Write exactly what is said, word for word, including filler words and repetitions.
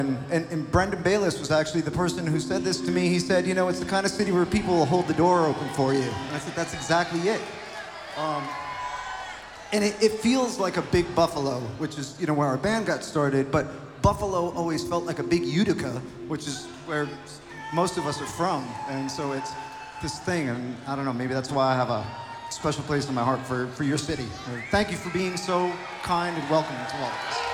And, and, and Brendan Bayliss was actually the person who said this to me. He said, you know, it's the kind of city where people will hold the door open for you. And I said, that's exactly it. Um, and it, it feels like a big Buffalo, which is, you know, where our band got started. But Buffalo always felt like a big Utica, which is where most of us are from. And so it's this thing. And I don't know, maybe that's why I have a special place in my heart for, for your city. Thank you for being so kind and welcoming to all of us.